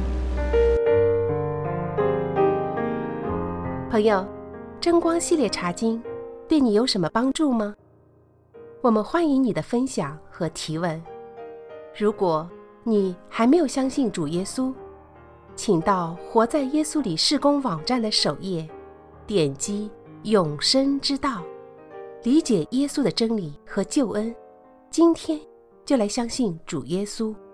朋友，真光系列查经对你有什么帮助吗？我们欢迎你的分享和提问。如果你还没有相信主耶稣，请到活在耶稣里事工网站的首页，点击永生之道，理解耶稣的真理和救恩。今天就来相信主耶稣。